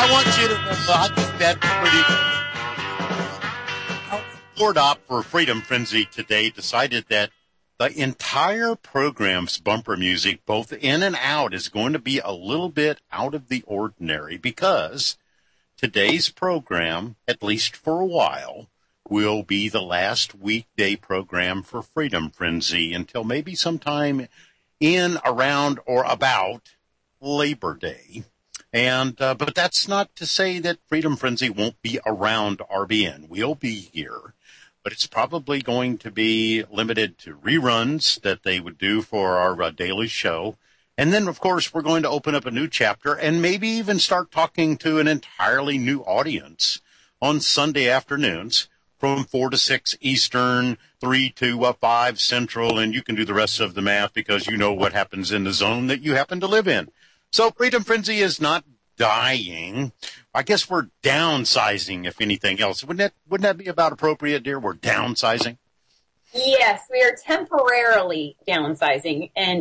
I want you to know, I think that's pretty. Board Op for Freedom Frenzy today decided that the entire program's bumper music, both in and out, is going to be a little bit out of the ordinary because today's program, at least for a while, will be the last weekday program for Freedom Frenzy until maybe sometime in, around, or about Labor Day. And but that's not to say that Freedom Frenzy won't be around RBN. We'll be here. But it's probably going to be limited to reruns that they would do for our daily show. And then, of course, we're going to open up a new chapter and maybe even start talking to an entirely new audience on Sunday afternoons from 4 to 6 Eastern, 3 to 5 Central, and you can do the rest of the math because you know what happens in the zone that you happen to live in. So Freedom Frenzy is not dying. I guess we're downsizing, if anything else. Wouldn't that be about appropriate, dear? We're downsizing? Yes, we are temporarily downsizing. And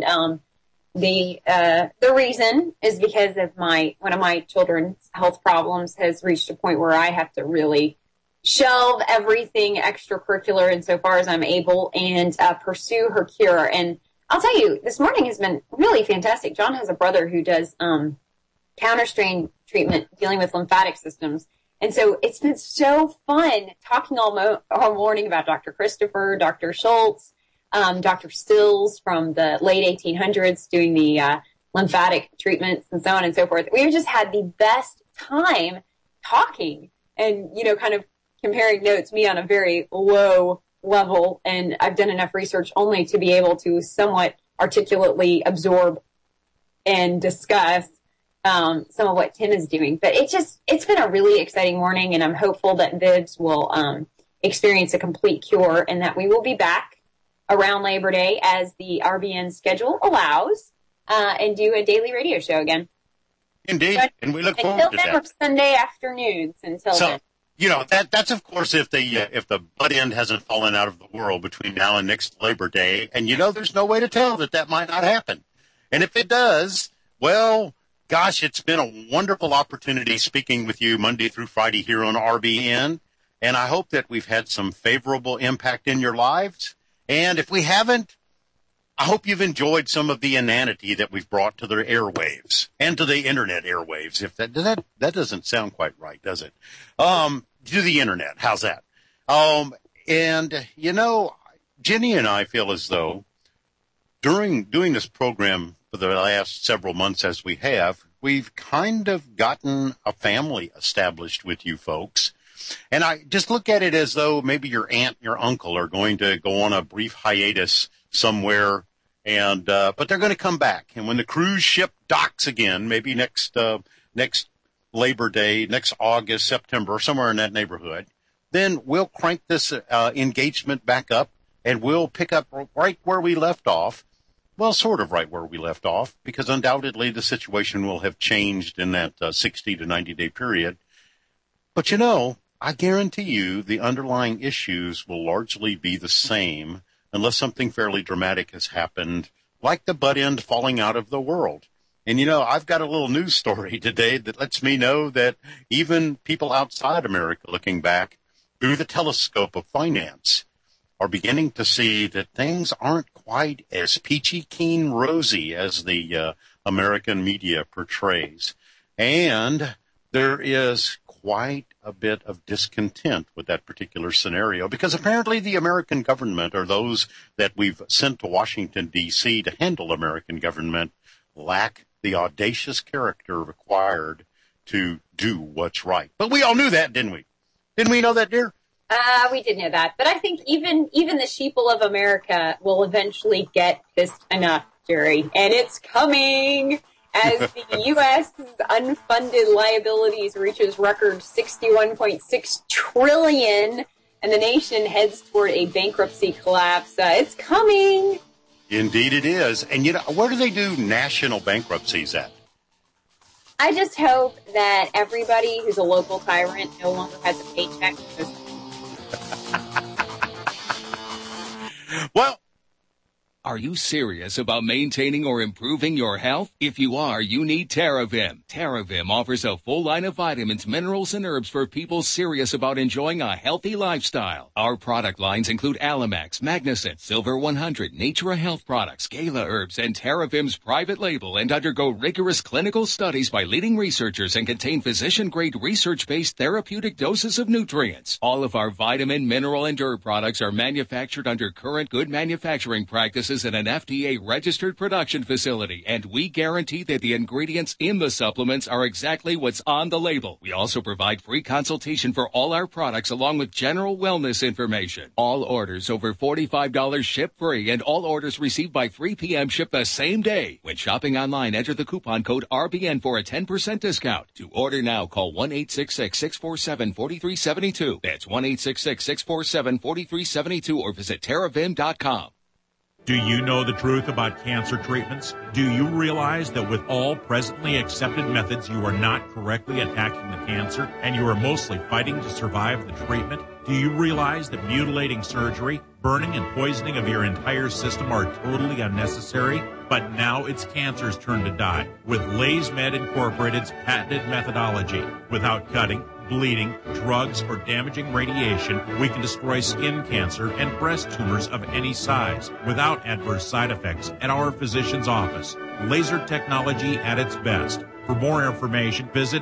the reason is because of one of my children's health problems has reached a point where I have to really shelve everything extracurricular insofar as I'm able and pursue her cure. And I'll tell you, this morning has been really fantastic. John has a brother who does counter-strain treatment dealing with lymphatic systems. And so it's been so fun talking all morning about Dr. Christopher, Dr. Schultz, Dr. Stills from the late 1800s doing the lymphatic treatments and so on and so forth. We've just had the best time talking and, kind of comparing notes, me on a very low level. And I've done enough research only to be able to somewhat articulately absorb and discuss some of what Tim is doing. But it's been a really exciting morning, and I'm hopeful that Vivs will experience a complete cure and that we will be back around Labor Day as the RBN schedule allows and do a daily radio show again. Indeed, and we look forward to that. Until Sunday afternoons until then. That's of course if the butt end hasn't fallen out of the world between now and next Labor Day, and there's no way to tell that might not happen. And if it does, well, gosh, it's been a wonderful opportunity speaking with you Monday through Friday here on RBN, and I hope that we've had some favorable impact in your lives. And if we haven't, I hope you've enjoyed some of the inanity that we've brought to the airwaves and to the internet airwaves. If that doesn't sound quite right, does it? To the internet, how's that? And Jenny and I feel as though during doing this program for the last several months as we have, we've kind of gotten a family established with you folks. And I just look at it as though maybe your aunt and your uncle are going to go on a brief hiatus somewhere, but they're going to come back. And when the cruise ship docks again, maybe next Labor Day, next August, September, somewhere in that neighborhood, then we'll crank this engagement back up, and we'll pick up right where we left off. Well, sort of right where we left off, because undoubtedly the situation will have changed in that 60 to 90-day period. But I guarantee you the underlying issues will largely be the same unless something fairly dramatic has happened, like the butt end falling out of the world. And, I've got a little news story today that lets me know that even people outside America looking back through the telescope of finance are beginning to see that things aren't quite as peachy keen rosy as the American media portrays. And there is quite a bit of discontent with that particular scenario because apparently the American government, or those that we've sent to Washington, D.C. to handle American government, lack the audacious character required to do what's right. But we all knew that, didn't we? Didn't we know that, dear? We did know that. But I think even the sheeple of America will eventually get pissed enough, Jerry. And it's coming as the U.S. unfunded liabilities reaches record $61.6 trillion and the nation heads toward a bankruptcy collapse. It's coming. Indeed it is. And where do they do national bankruptcies at? I just hope that everybody who's a local tyrant no longer has a paycheck. Well, Are you serious about maintaining or improving your health? If you are, you need TerraVim. TerraVim offers a full line of vitamins, minerals, and herbs for people serious about enjoying a healthy lifestyle. Our product lines include Alamax, Magnicent, Silver 100, Natura Health Products, Gala Herbs, and TerraVim's private label, and undergo rigorous clinical studies by leading researchers and contain physician-grade research-based therapeutic doses of nutrients. All of our vitamin, mineral, and herb products are manufactured under current good manufacturing practices in an FDA-registered production facility, and we guarantee that the ingredients in the supplements are exactly what's on the label. We also provide free consultation for all our products along with general wellness information. All orders over $45 ship free, and all orders received by 3 p.m. ship the same day. When shopping online, enter the coupon code RBN for a 10% discount. To order now, call 1-866-647-4372. That's 1-866-647-4372 or visit TerraVim.com. Do you know the truth about cancer treatments? Do you realize that with all presently accepted methods, you are not correctly attacking the cancer and you are mostly fighting to survive the treatment? Do you realize that mutilating surgery, burning and poisoning of your entire system are totally unnecessary? But now it's cancer's turn to die with LaysMed Incorporated's patented methodology. Without cutting, bleeding, drugs, or damaging radiation, we can destroy skin cancer and breast tumors of any size without adverse side effects at our physician's office. Laser technology at its best. For more information, visit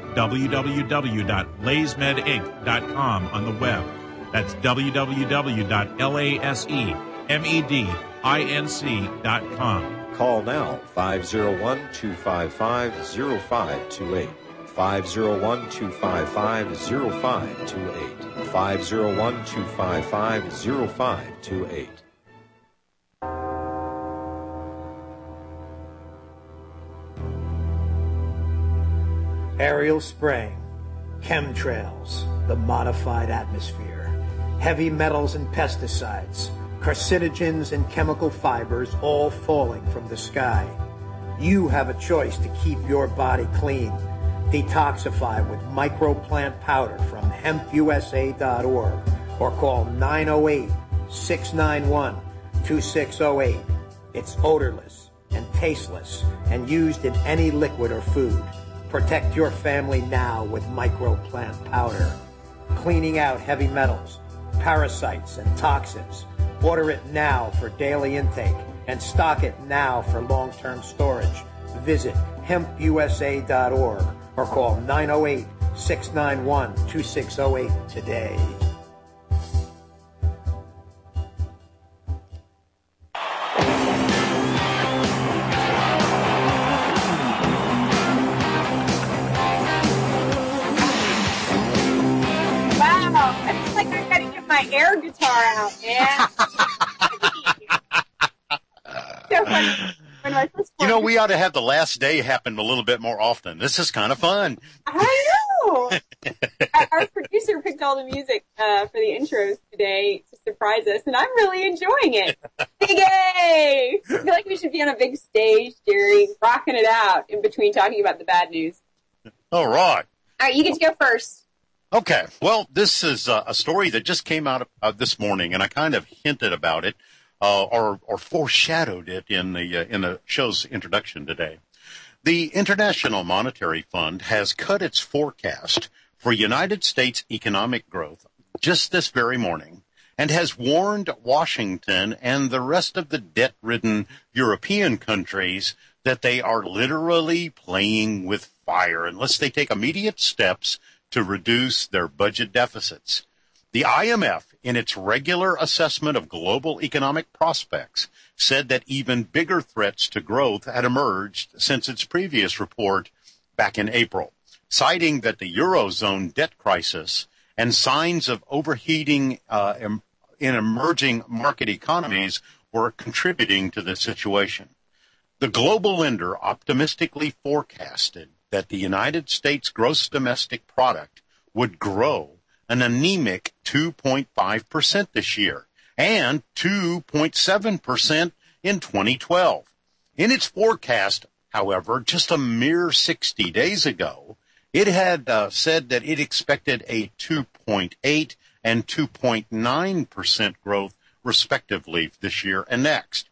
www.laysmedinc.com on the web. That's www.laysmedinc.com. Call now, 501-255-0528. 501-255-0528. 501-255-0528. Aerial spraying, chemtrails, the modified atmosphere, heavy metals and pesticides, carcinogens and chemical fibers all falling from the sky. You have a choice to keep your body clean. Detoxify with microplant powder from hempusa.org or call 908-691-2608. It's odorless and tasteless and used in any liquid or food. Protect your family now with microplant powder. Cleaning out heavy metals, parasites, and toxins. Order it now for daily intake and stock it now for long-term storage. Visit hempusa.org or call 908-691-2608 today. My air guitar out, man. So funny. You know, we ought to have the last day happen a little bit more often. This is kind of fun. I know. Our producer picked all the music for the intros today to surprise us, and I'm really enjoying it. Big A! I feel like we should be on a big stage, Jerry, rocking it out in between talking about the bad news. All right. All right, you get to go first. Okay. Well, this is a story that just came out this morning, and I kind of hinted about it or foreshadowed it in the show's introduction today. The International Monetary Fund has cut its forecast for United States economic growth just this very morning and has warned Washington and the rest of the debt-ridden European countries that they are literally playing with fire unless they take immediate steps to reduce their budget deficits. The IMF, in its regular assessment of global economic prospects, said that even bigger threats to growth had emerged since its previous report back in April, citing that the Eurozone debt crisis and signs of overheating in emerging market economies were contributing to the situation. The global lender optimistically forecasted that the United States gross domestic product would grow an anemic 2.5% this year and 2.7% in 2012. In its forecast, however, just a mere 60 days ago, it had said that it expected a 2.8 and 2.9% growth, respectively, this year and next.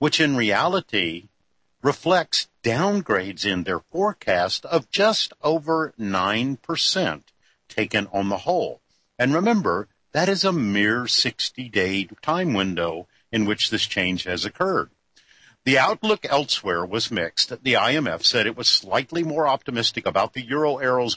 which in reality reflects downgrades in their forecast of just over 9% taken on the whole. And remember, that is a mere 60-day time window in which this change has occurred. The outlook elsewhere was mixed. The IMF said it was slightly more optimistic about the euro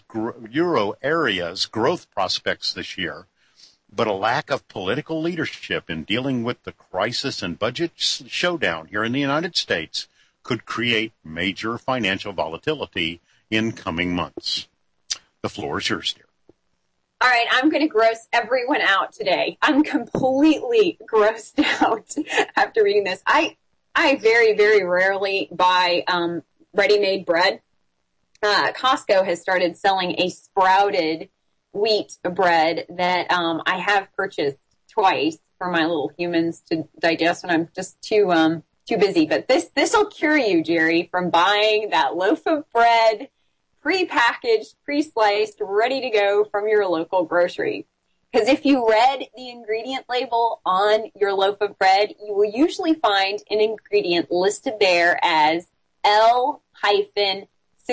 area's growth prospects this year, but a lack of political leadership in dealing with the crisis and budget showdown here in the United States could create major financial volatility in coming months. The floor is yours, dear. All right, I'm going to gross everyone out today. I'm completely grossed out after reading this. I very, very rarely buy ready-made bread. Costco has started selling a sprouted wheat bread that I have purchased twice for my little humans to digest when I'm just too busy. But this will cure you, Jerry, from buying that loaf of bread, pre-packaged, pre-sliced, ready to go from your local grocery. Because if you read the ingredient label on your loaf of bread, you will usually find an ingredient listed there as L-cysteine.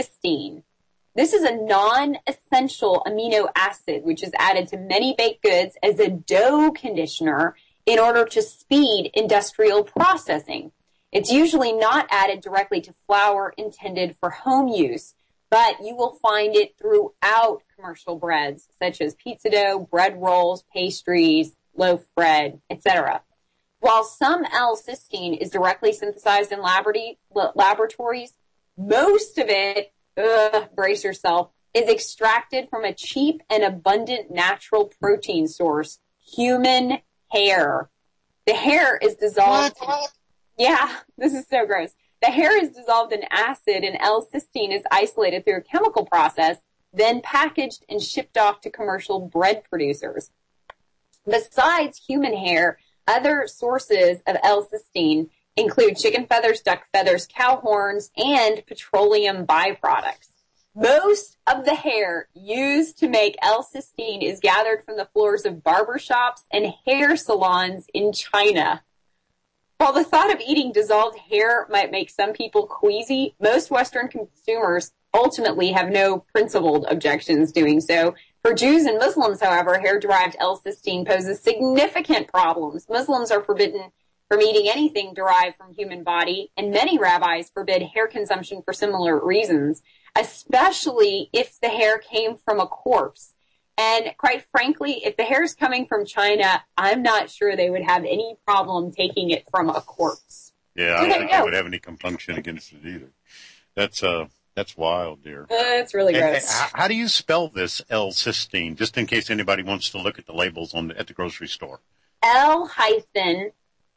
This is a non-essential amino acid, which is added to many baked goods as a dough conditioner in order to speed industrial processing. It's usually not added directly to flour intended for home use, but you will find it throughout commercial breads, such as pizza dough, bread rolls, pastries, loaf bread, etc. While some L-cysteine is directly synthesized in laboratories, most of it, brace yourself, is extracted from a cheap and abundant natural protein source, human hair. The hair is dissolved. Yeah, this is so gross. The hair is dissolved in acid and L-cysteine is isolated through a chemical process, then packaged and shipped off to commercial bread producers. Besides human hair, other sources of L-cysteine include chicken feathers, duck feathers, cow horns, and petroleum byproducts. Most of the hair used to make L-cysteine is gathered from the floors of barbershops and hair salons in China. While the thought of eating dissolved hair might make some people queasy, most Western consumers ultimately have no principled objections doing so. For Jews and Muslims, however, hair-derived L-cysteine poses significant problems. Muslims are forbidden from eating anything derived from human body, and many rabbis forbid hair consumption for similar reasons, especially if the hair came from a corpse. And quite frankly, if the hair is coming from China, I'm not sure they would have any problem taking it from a corpse. Yeah, I don't think they would have any compunction against it either. That's wild, dear. It's really gross. How do you spell this L-cysteine, just in case anybody wants to look at the labels at the grocery store? L-cysteine.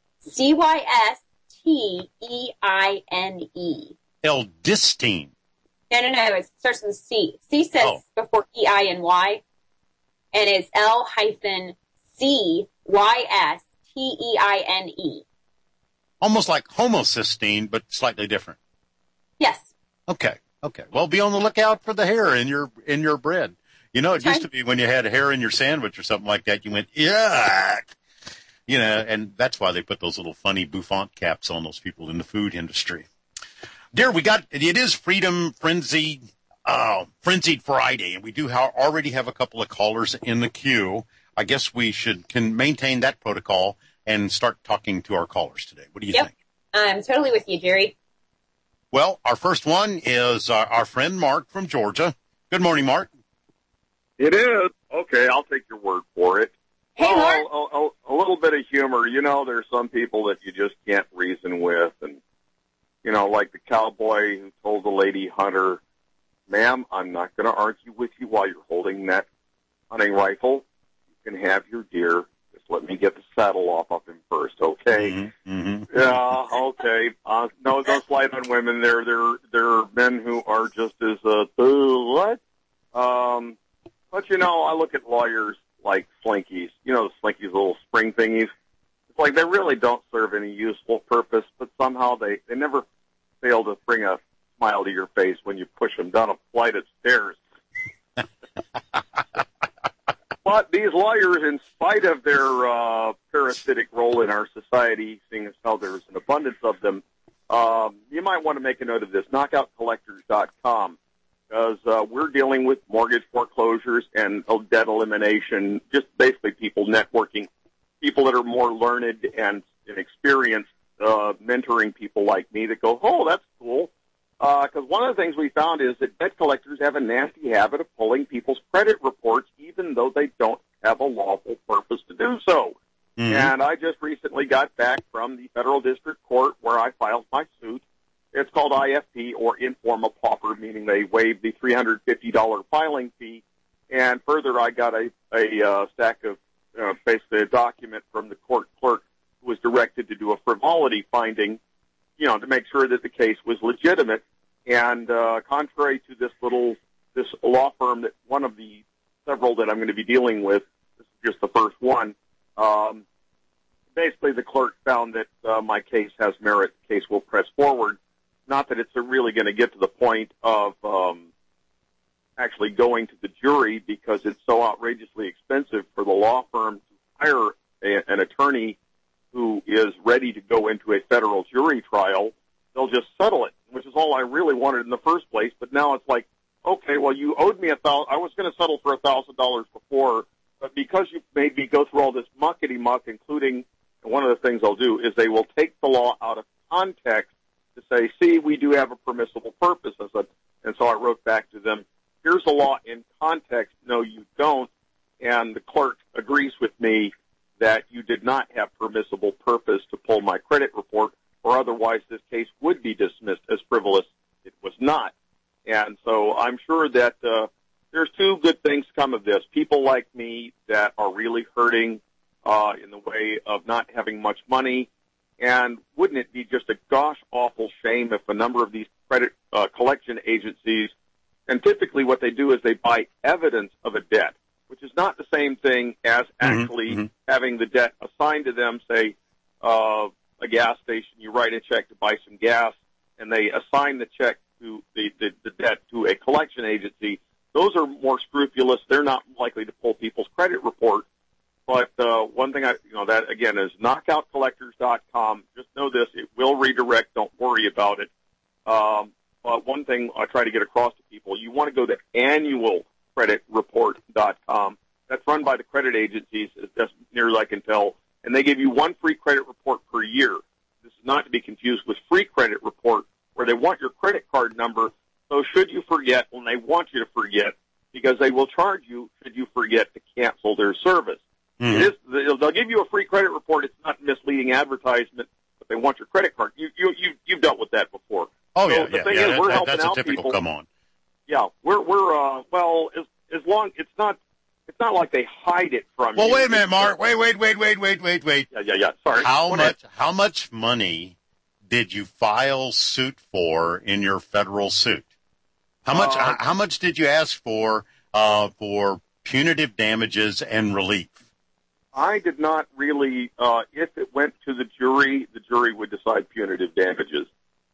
L-dystine. No. It starts with a C. C says before E-I-N-Y. And it's L-cysteine. Almost like homocysteine, but slightly different. Yes. Okay. Well, be on the lookout for the hair in your bread. You know, it used to be when you had hair in your sandwich or something like that, you went, yuck. You know, and that's why they put those little funny bouffant caps on those people in the food industry. Dear, it is Frenzied Friday, and we do already have a couple of callers in the queue. I guess we can maintain that protocol and start talking to our callers today. What do you think? I'm totally with you, Jerry. Well, our first one is our friend Mark from Georgia. Good morning, Mark. It is. Okay, I'll take your word for it. Hey, Mark. A little bit of humor. You know, there's some people that you just can't reason with. And, you know, like the cowboy who told the lady hunter, ma'am, I'm not going to argue with you while you're holding that hunting rifle. You can have your deer. Just let me get the saddle off of him first, okay? Mm-hmm. Yeah, okay. No, don't slight on women. There are men who are just as, what? But, you know, I look at lawyers like Slinkies. You know, the Slinkies little spring thingies. It's like they really don't serve any useful purpose, but somehow they never fail to bring a smile to your face when you push them down a flight of stairs. But these lawyers, in spite of their parasitic role in our society, seeing as how there's an abundance of them, you might want to make a note of this, knockoutcollectors.com, because we're dealing with mortgage foreclosures and debt elimination, just basically people networking, people that are more learned and experienced, mentoring people like me that go, oh, that's cool. Because one of the things we found is that debt collectors have a nasty habit of pulling people's credit reports, even though they don't have a lawful purpose to do so. Mm-hmm. And I just recently got back from the federal district court where I filed my suit. It's called IFP, or informal pauper, meaning they waived the $350 filing fee. And further, I got a stack of basically a document from the court clerk who was directed to do a frivolity finding, to make sure that the case was legitimate. And contrary to this law firm, that one of the several that I'm going to be dealing with, this is just the first one, basically the clerk found that my case has merit, the case will press forward. Not that it's really going to get to the point of actually going to the jury, because it's so outrageously expensive for the law firm to hire an attorney who is ready to go into a federal jury trial. They'll just settle it, which is all I really wanted in the first place. But now it's like, okay, well, you owed me $1,000. I was going to settle for $1,000 before, but because you made me go through all this muckety-muck, including, and one of the things I'll do is they will take the law out of context to say, see, we do have a permissible purpose. And so I wrote back to them, here's the law in context. No, you don't. And the clerk agrees with me that you did not have permissible purpose to pull my credit report, or otherwise this case would be dismissed as frivolous. It was not. And so I'm sure that there's two good things come of this. People like me that are really hurting in the way of not having much money. And wouldn't it be just a gosh awful shame if a number of these credit collection agencies, and typically what they do is they buy evidence of a debt, which is not the same thing as actually having the debt assigned to them, say, a gas station. You write a check to buy some gas, and they assign the check to the debt to a collection agency. Those are more scrupulous. They're not likely to pull people's credit report. But one thing that again is knockoutcollectors.com. Just know this: it will redirect. Don't worry about it. But one thing I try to get across to people: you want to go to annualcreditreport.com. That's run by the credit agencies, as near as I can tell, and they give you one free credit report per year. This is not to be confused with free credit report, where they want your credit card number. So should you forget, when they want you to forget, because they will charge you should you forget to cancel their service. Mm-hmm. They'll give you a free credit report. It's not misleading advertisement, but they want your credit card. You've dealt with that before. Oh, so yeah, the thing is, we're helping that's out a typical people. Come on. Yeah, we're well, as long it's not like they hide it from you. Well, wait a minute, Mark. Wait. Yeah. Sorry. How much money did you file suit for in your federal suit? How much did you ask for punitive damages and relief? I did not really. If it went to the jury would decide punitive damages.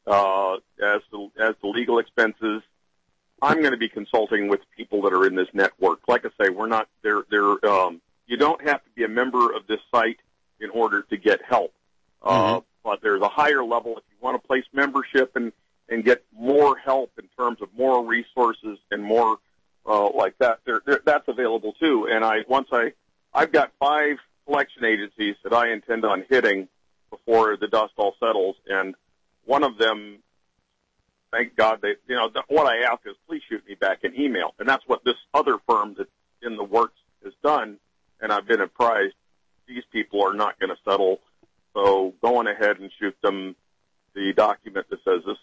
As the legal expenses, I'm going to be consulting with people that are in this network. Like I say, we're not there. You don't have to be a member of this site in order to get help. But there's a higher level if you want to place membership and get more help in terms of more resources and more like that. That's available too. And I've got 5 collection agencies that I intend on hitting before the dust all settles, and one of them, thank God, what I ask is please shoot me back an email, and that's what this other firm that's in the works has done, and I've been apprised these people are not going to settle, so go on ahead and shoot them the document that says this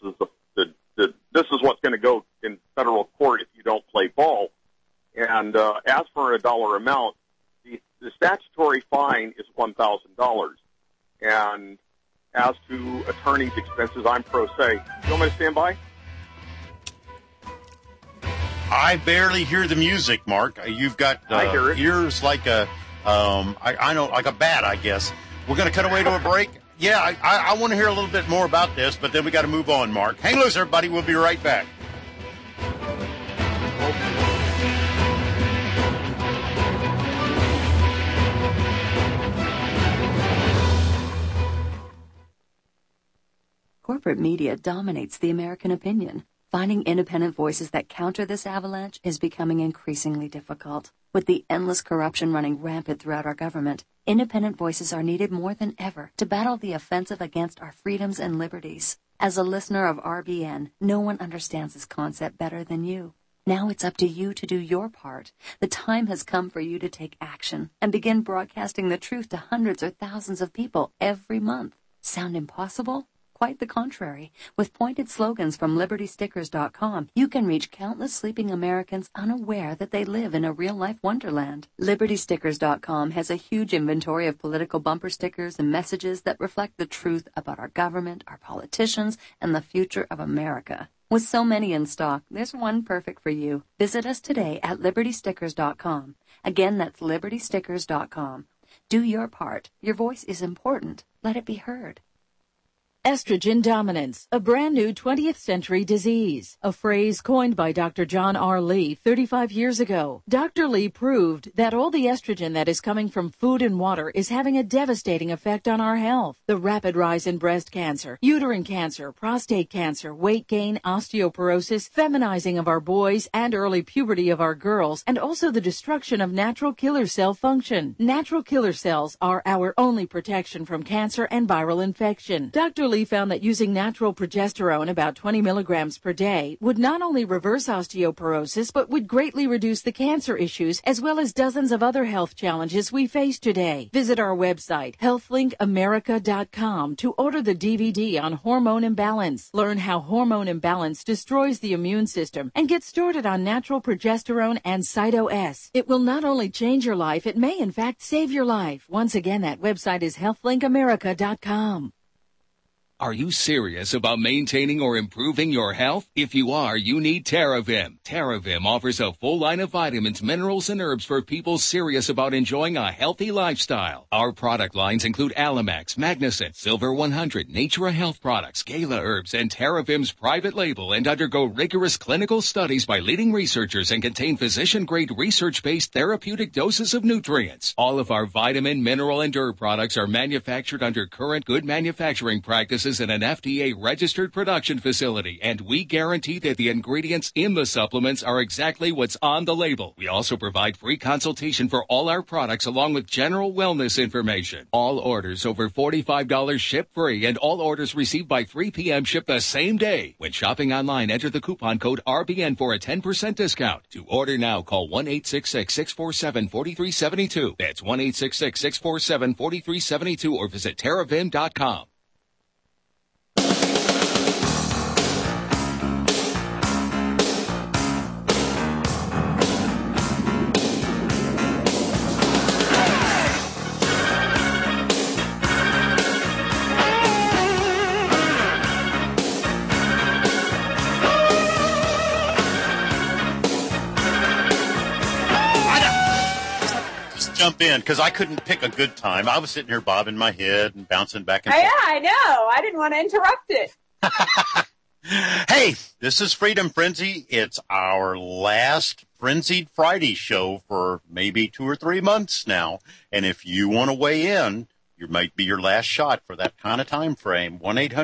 is what's going to go in federal court if you don't play ball, and ask for a dollar amount. The statutory fine is $1,000, and as to attorney's expenses, I'm pro se. You want me to stand by? I barely hear the music, Mark. You've got ears like I know, like a bat, I guess. We're going to cut away to a break. Yeah, I want to hear a little bit more about this, but then we got to move on, Mark. Hang loose, everybody. We'll be right back. Corporate media dominates the American opinion. Finding independent voices that counter this avalanche is becoming increasingly difficult. With the endless corruption running rampant throughout our government, independent voices are needed more than ever to battle the offensive against our freedoms and liberties. As a listener of RBN, no one understands this concept better than you. Now it's up to you to do your part. The time has come for you to take action and begin broadcasting the truth to hundreds or thousands of people every month. Sound impossible? Quite the contrary. With pointed slogans from LibertyStickers.com, you can reach countless sleeping Americans unaware that they live in a real-life wonderland. LibertyStickers.com has a huge inventory of political bumper stickers and messages that reflect the truth about our government, our politicians, and the future of America. With so many in stock, there's one perfect for you. Visit us today at LibertyStickers.com. Again, that's LibertyStickers.com. Do your part. Your voice is important. Let it be heard. Estrogen dominance, a brand new 20th century disease, a phrase coined by Dr. John R. Lee 35 years ago. Dr. Lee proved that all the estrogen that is coming from food and water is having a devastating effect on our health. The rapid rise in breast cancer, uterine cancer, prostate cancer, weight gain, osteoporosis, feminizing of our boys, and early puberty of our girls, and also the destruction of natural killer cell function. Natural killer cells are our only protection from cancer and viral infection. Dr. Lee found that using natural progesterone, about 20 milligrams per day, would not only reverse osteoporosis, but would greatly reduce the cancer issues, as well as dozens of other health challenges we face today. Visit our website, healthlinkAmerica.com, to order the DVD on hormone imbalance. Learn how hormone imbalance destroys the immune system, and get started on natural progesterone and Cyto-S. It will not only change your life, it may in fact save your life. Once again, that website is healthlinkAmerica.com. Are you serious about maintaining or improving your health? If you are, you need TerraVim. TerraVim offers a full line of vitamins, minerals, and herbs for people serious about enjoying a healthy lifestyle. Our product lines include Alamax, Magnicent, Silver 100, Natura Health Products, Gala Herbs, and TerraVim's private label, and undergo rigorous clinical studies by leading researchers and contain physician-grade research-based therapeutic doses of nutrients. All of our vitamin, mineral, and herb products are manufactured under current good manufacturing practices in an FDA-registered production facility, and we guarantee that the ingredients in the supplements are exactly what's on the label. We also provide free consultation for all our products along with general wellness information. All orders over $45 ship free, and all orders received by 3 p.m. ship the same day. When shopping online, enter the coupon code RBN for a 10% discount. To order now, call 1-866-647-4372. That's 1-866-647-4372, or visit TerraVim.com. Jump in because I couldn't pick a good time. I was sitting here bobbing my head and bouncing back and forth. Yeah, I know. I didn't want to interrupt it. Hey, this is Freedom Frenzy. It's our last Frenzied Friday show for maybe 2 or 3 months now. And if you want to weigh in, it might be your last shot for that kind of time frame.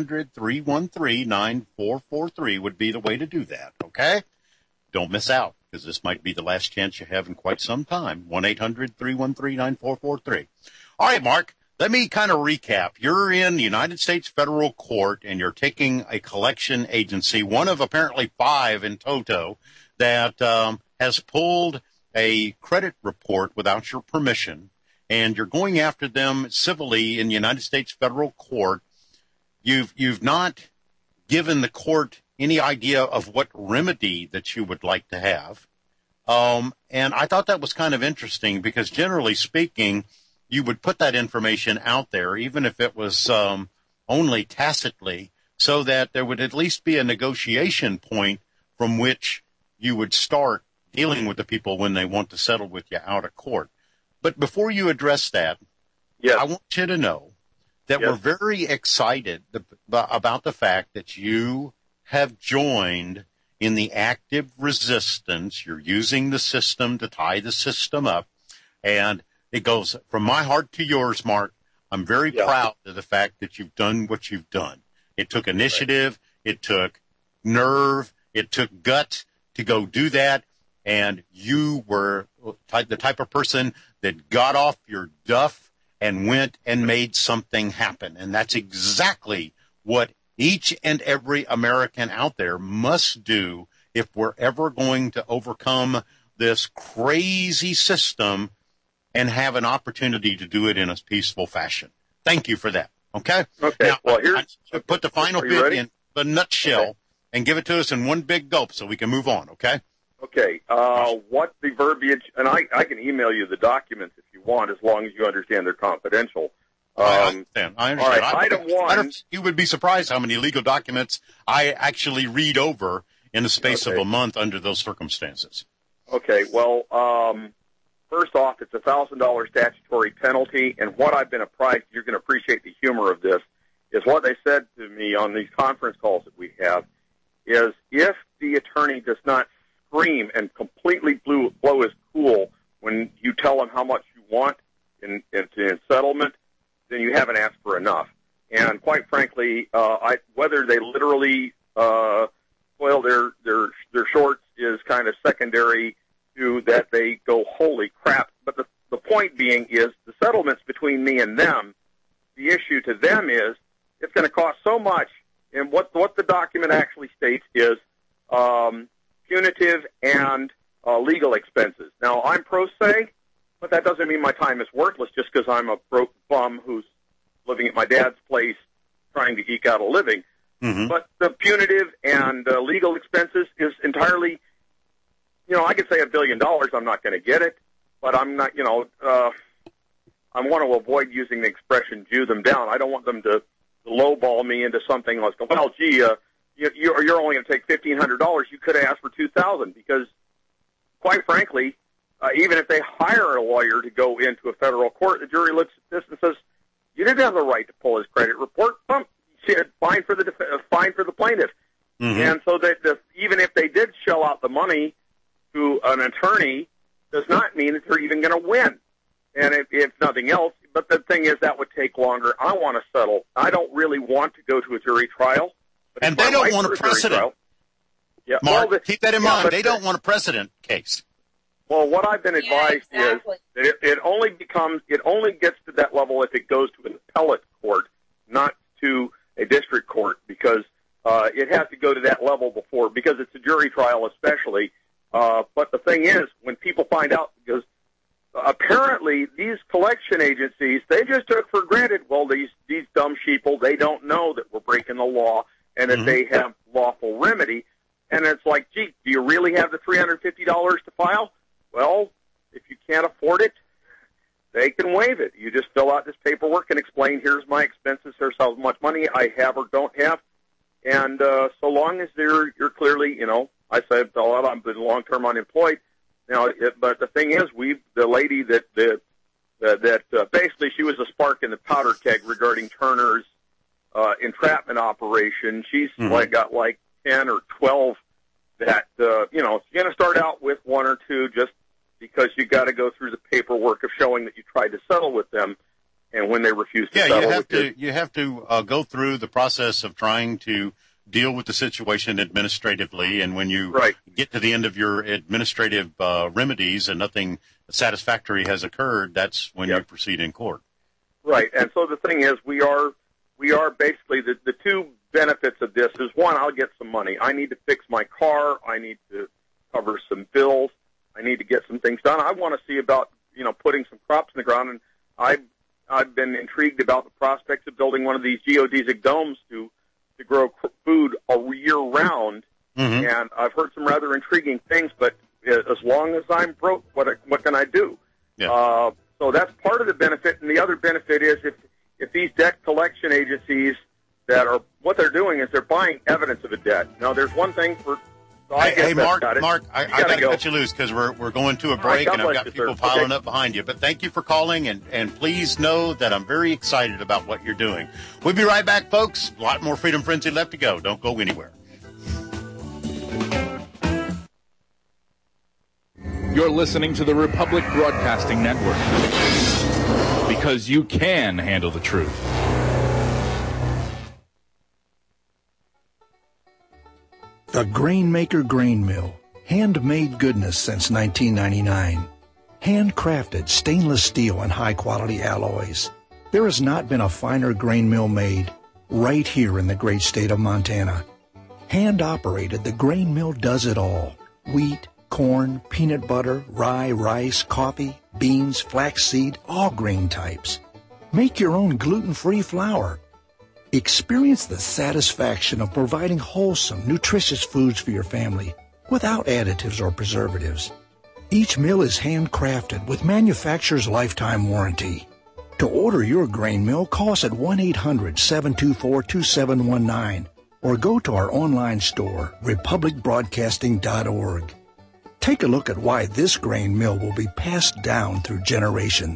1-800-313-9443 would be the way to do that, okay? Don't miss out, because this might be the last chance you have in quite some time. 1-800-313-9443. All right, Mark, let me kind of recap. You're in the United States federal court, and you're taking a collection agency, one of apparently 5 in toto, that has pulled a credit report without your permission, and you're going after them civilly in the United States federal court. You've not given the court any idea of what remedy that you would like to have. And I thought that was kind of interesting because generally speaking, you would put that information out there, even if it was only tacitly, so that there would at least be a negotiation point from which you would start dealing with the people when they want to settle with you out of court. But before you address that, yes, I want you to know that we're very excited about the fact that you have joined in the active resistance. You're using the system to tie the system up. And it goes from my heart to yours, Mark. I'm very proud of the fact that you've done what you've done. It took initiative. It took nerve. It took gut to go do that. And you were the type of person that got off your duff and went and made something happen. And that's exactly what each and every American out there must do if we're ever going to overcome this crazy system and have an opportunity to do it in a peaceful fashion. Thank you for that. Okay? Okay. Now, well, here's put the final bit in the nutshell and give it to us in one big gulp so we can move on, okay? Okay. What the verbiage, and I can email you the documents if you want, as long as you understand they're confidential. I understand. All right, item one. You would be surprised how many legal documents I actually read over in the space of a month under those circumstances. Okay, well, first off, it's a $1,000 statutory penalty, and what I've been apprised, you're going to appreciate the humor of this, is what they said to me on these conference calls that we have, is if the attorney does not scream and completely blow his cool when you tell him how much you want in settlement, then you haven't asked for enough. And quite frankly, whether they literally spoil their shorts is kind of secondary to that they go, holy crap. But the point being is the settlements between me and them, the issue to them is it's going to cost so much. And what the document actually states is punitive and legal expenses. Now, I'm pro se, but that doesn't mean my time is worthless just because I'm a broke bum who's living at my dad's place trying to eke out a living. Mm-hmm. But the punitive and legal expenses is entirely, I could say $1 billion. I'm not going to get it, but I'm not, I want to avoid using the expression "Jew them down." I don't want them to lowball me into something like, well, gee, you're only going to take $1,500. You could have asked for $2,000 because, quite frankly, even if they hire a lawyer to go into a federal court, the jury looks at this and says, "You didn't have the right to pull his credit report. Fine for the plaintiff." Mm-hmm. And so that even if they did shell out the money to an attorney, does not mean that they're even going to win. And if nothing else, but the thing is that would take longer. I want to settle. I don't really want to go to a jury trial. And they don't want a precedent. Yeah, Mark, keep that in mind. They don't want a precedent case. Well, what I've been advised is that it only gets to that level if it goes to an appellate court, not to a district court, because it has to go to that level before, because it's a jury trial especially. But the thing is, when people find out, because apparently these collection agencies, they just took for granted, well, these dumb sheeple, they don't know that we're breaking the law and that they have lawful remedy. And it's like, gee, do you really have the $350 to file? Well, if you can't afford it, they can waive it. You just fill out this paperwork and explain, here's my expenses, here's how much money I have or don't have. And so long as you're clearly, I said a lot, I've been long-term unemployed. Now, but the thing is, the lady that basically she was a spark in the powder keg regarding Turner's entrapment operation. She's got 10 or 12 that you're going to start out with one or two just because you got to go through the paperwork of showing that you tried to settle with them, and when they refuse to settle, you have to go through the process of trying to deal with the situation administratively, and when you get to the end of your administrative remedies and nothing satisfactory has occurred, that's when you proceed in court. Right, and so the thing is, we are basically the two benefits of this is, one, I'll get some money. I need to fix my car. I need to cover some bills. I need to get some things done. I want to see about putting some crops in the ground, and I've been intrigued about the prospects of building one of these geodesic domes to grow food year round. Mm-hmm. And I've heard some rather intriguing things, but as long as I'm broke, what can I do? Yeah. So that's part of the benefit, and the other benefit is if these debt collection agencies what they're doing is they're buying evidence of a debt. Now, there's one thing for. So hey, Mark, I got to cut you loose because we're going to a break, and I've got people piling up behind you. But thank you for calling, and please know that I'm very excited about what you're doing. We'll be right back, folks. A lot more Freedom Frenzy left to go. Don't go anywhere. You're listening to the Republic Broadcasting Network, because you can handle the truth. The Grainmaker Grain Mill. Handmade goodness since 1999. Handcrafted stainless steel and high-quality alloys. There has not been a finer grain mill made right here in the great state of Montana. Hand-operated, the grain mill does it all. Wheat, corn, peanut butter, rye, rice, coffee, beans, flaxseed, all grain types. Make your own gluten-free flour. Experience the satisfaction of providing wholesome, nutritious foods for your family without additives or preservatives. Each mill is handcrafted with manufacturer's lifetime warranty. To order your grain mill, call us at 1-800-724-2719 or go to our online store, republicbroadcasting.org. Take a look at why this grain mill will be passed down through generations.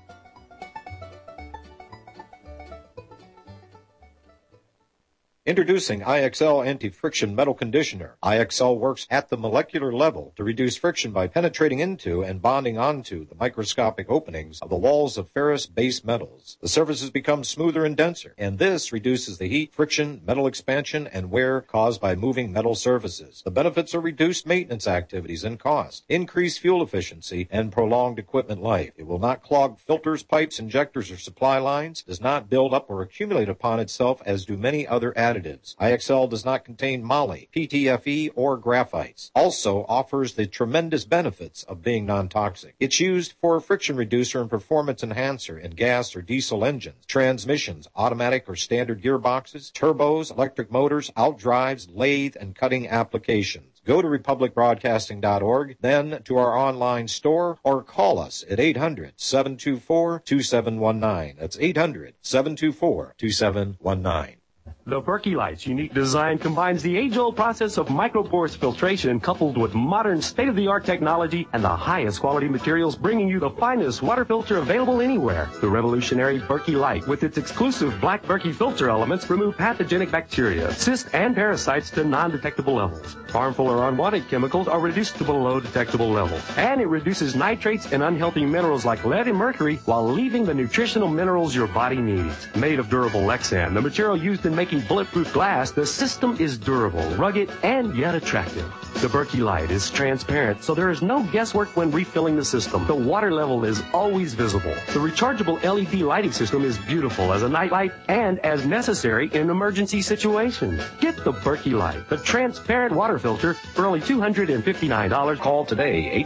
Introducing IXL Anti-Friction Metal Conditioner. IXL works at the molecular level to reduce friction by penetrating into and bonding onto the microscopic openings of the walls of ferrous-based metals. The surfaces become smoother and denser, and this reduces the heat, friction, metal expansion, and wear caused by moving metal surfaces. The benefits are reduced maintenance activities and cost, increased fuel efficiency, and prolonged equipment life. It will not clog filters, pipes, injectors, or supply lines, does not build up or accumulate upon itself as do many other additives. IXL does not contain moly, PTFE, or graphites. Also offers the tremendous benefits of being non-toxic. It's used for a friction reducer and performance enhancer in gas or diesel engines, transmissions, automatic or standard gearboxes, turbos, electric motors, outdrives, lathe, and cutting applications. Go to republicbroadcasting.org, then to our online store, or call us at 800-724-2719. That's 800-724-2719. The Berkey Light's unique design combines the age-old process of microporous filtration coupled with modern state-of-the-art technology and the highest quality materials, bringing you the finest water filter available anywhere. The revolutionary Berkey Light, with its exclusive black Berkey filter elements, remove pathogenic bacteria, cysts, and parasites to non-detectable levels. Harmful or unwanted chemicals are reduced to below detectable levels. And it reduces nitrates and unhealthy minerals like lead and mercury while leaving the nutritional minerals your body needs. Made of durable Lexan, the material used in making bulletproof glass, the system is durable, rugged, and yet attractive. The Berkey Light is transparent, so there is no guesswork when refilling the system. The water level is always visible. The rechargeable LED lighting system is beautiful as a night light and as necessary in emergency situations. Get the Berkey Light, the transparent water filter, for only $259. Call today,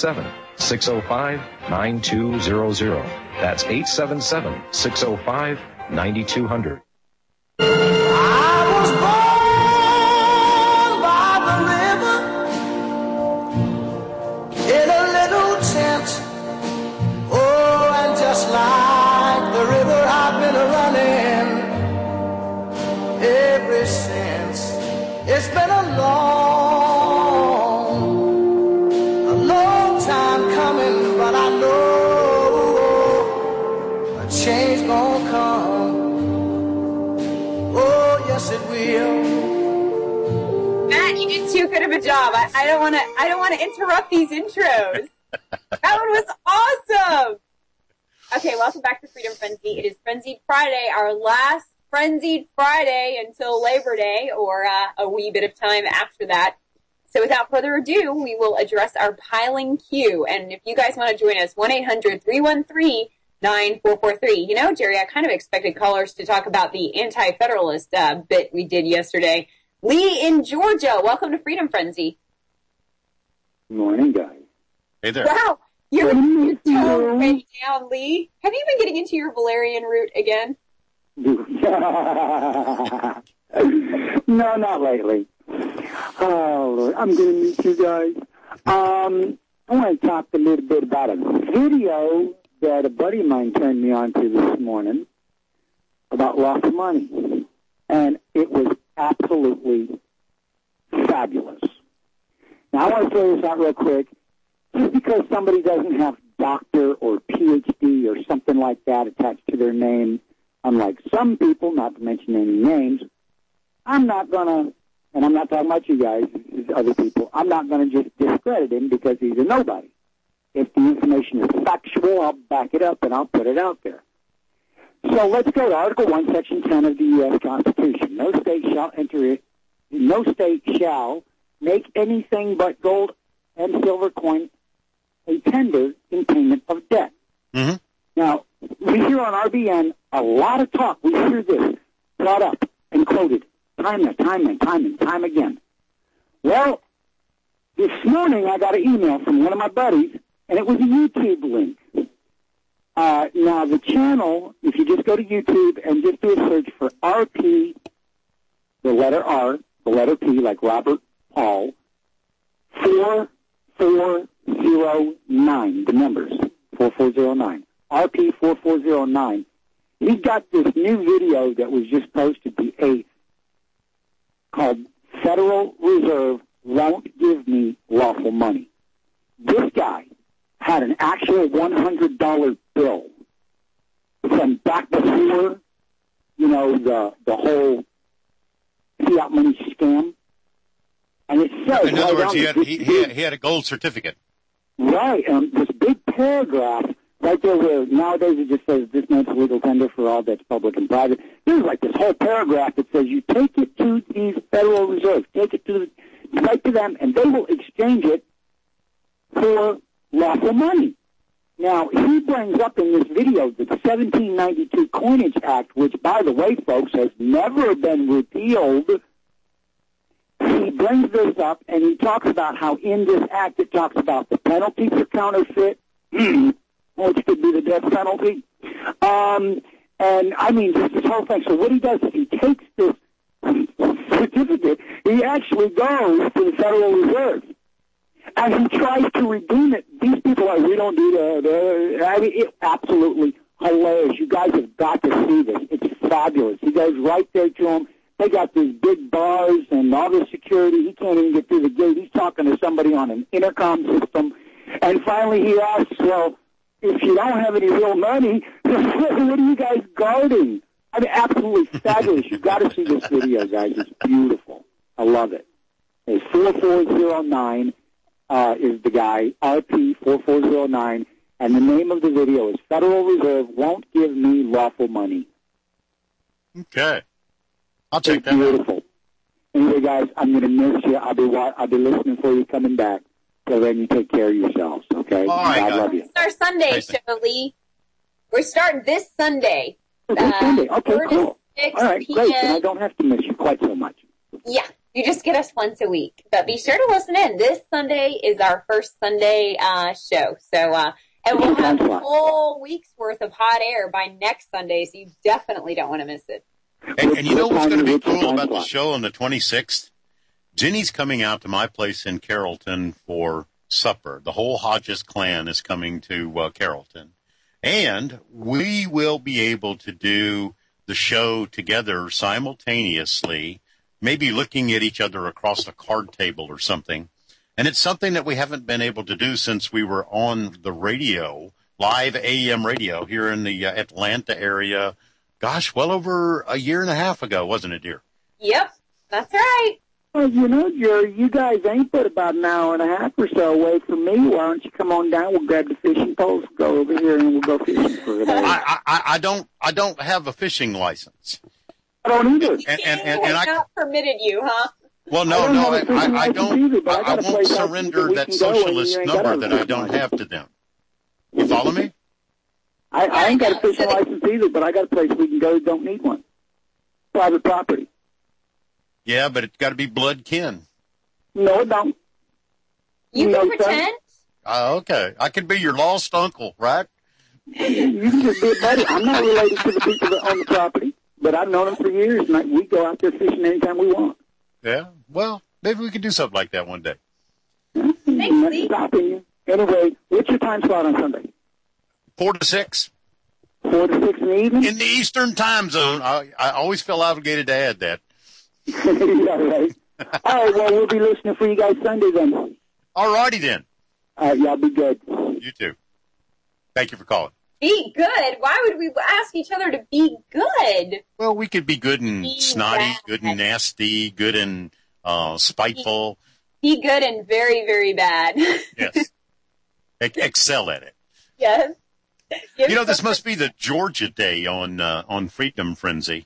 877-605-9200. That's 877-605-9200. I was born by the river in a little tent. Oh, and just like the river I've been running ever since. It's been a long time coming, but I know a change gonna come. Yes, it will. Matt, you did too good of a job. I don't want to interrupt these intros. That one was awesome. Okay, welcome back to Freedom Frenzy. It is Frenzied Friday, our last Frenzied Friday until Labor Day, or a wee bit of time after that. So without further ado, we will address our piling queue. And if you guys want to join us, 1-800-313-9443. You know, Jerry, I kind of expected callers to talk about the anti-federalist bit we did yesterday. Lee in Georgia, welcome to Freedom Frenzy. Good morning, guys. Hey there. Wow, you're tone way down, Lee. Have you been getting into your Valerian route again? No, not lately. Oh, Lord, I'm going to meet you guys. I want to talk a little bit about a video that a buddy of mine turned me on to this morning about loss of money. And it was absolutely fabulous. Now, I want to throw this out real quick. Just because somebody doesn't have doctor or PhD or something like that attached to their name, unlike some people, not to mention any names, I'm not going to, and I'm not talking about you guys, this is other people, I'm not going to just discredit him because he's a nobody. If the information is factual, I'll back it up and I'll put it out there. So let's go to Article 1, Section 10 of the U.S. Constitution. No state shall enter no state shall make anything but gold and silver coin a tender in payment of debt. Mm-hmm. Now, we hear on RBN a lot of talk. We hear this brought up and quoted time and time again. Well, this morning I got an email from one of my buddies, and it was a YouTube link. Now, the channel, if you just go to YouTube and just do a search for RP, the letter R, the letter P, like Robert Paul, 4409, the numbers, 4409, RP 4409. He's got this new video that was just posted the 8th called Federal Reserve Won't Give Me Lawful Money. This guy had an actual $100 bill from back before, the whole fiat money scam. And it says, in other words, he had a gold certificate. Right, and this big paragraph right there where nowadays it just says this note's legal tender for all that's public and private. There's like this whole paragraph that says you take it to the Federal Reserve, take it right to them, and they will exchange it for lawful money. Now, he brings up in this video the 1792 Coinage Act, which, by the way, folks, has never been repealed. He brings this up, and he talks about how in this act it talks about the penalty for counterfeit, which could be the death penalty. And, I mean, just this whole thing. So what he does is he takes this certificate, he actually goes to the Federal Reserve, and he tries to redeem it. These people are, we don't do that. I mean, it's absolutely hilarious. You guys have got to see this. It's fabulous. He goes right there to them. They got these big bars and all the security. He can't even get through the gate. He's talking to somebody on an intercom system. And finally he asks, well, if you don't have any real money, what are you guys guarding? I mean, absolutely fabulous. You've got to see this video, guys. It's beautiful. I love it. It's 4409 is the guy, RP 4409, and the name of the video is Federal Reserve Won't Give Me Lawful Money. Okay. I'll check that beautiful. out. Anyway, guys, I'm going to miss you. I'll be listening for you coming back. So then you take care of yourselves, okay? All right, I love you. It's our Sunday show, Lee. We're starting this Sunday. This Sunday. Okay, cool. 6 All right, p.m. great. Then I don't have to miss you quite so much. Yeah, you just get us once a week. But be sure to listen in. This Sunday is our first Sunday show. So, and we'll have a whole week's worth of hot air by next Sunday, so you definitely don't want to miss it. And you know what's going to be cool about the show on the 26th? Jenny's coming out to my place in Carrollton for supper. The whole Hodges clan is coming to Carrollton. And we will be able to do the show together simultaneously, maybe looking at each other across a card table or something. And it's something that we haven't been able to do since we were on the radio, live AM radio here in the Atlanta area. Gosh, well over a year and a half ago, wasn't it, dear? Yep, that's right. Well, Jerry, you guys ain't but about an hour and a half or so away from me. Why don't you come on down? We'll grab the fishing poles, go over here, and we'll go fishing for the day. I don't have a fishing license. I don't either. And I not permitted you, huh? Well, I won't surrender that socialist number that I don't have to them. You follow me? I ain't got a fishing license either, but I got a place we can go that don't need one. Private property. Yeah, but it's got to be blood kin. No, it don't. You can pretend. Okay. I could be your lost uncle, right? You can just be a buddy. I'm not related to the people that own the property, but I've known them for years, and we go out there fishing anytime we want. Yeah? Well, maybe we could do something like that one day. Thanks, Lee. Stopping you. Anyway, what's your time slot on Sunday? 4 to 6. 4 to 6 in the evening? In the Eastern time zone. I always feel obligated to add that. Yeah, right. All right, well, we'll be listening for you guys Sunday then. All righty then. All right, y'all be good. You too. Thank you for calling. Be good? Why would we ask each other to be good? Well, we could be good and snotty, good and nasty, good and spiteful. Be good and very, very bad. Yes. Excel at it. Yes. This must be the Georgia day on Freedom Frenzy.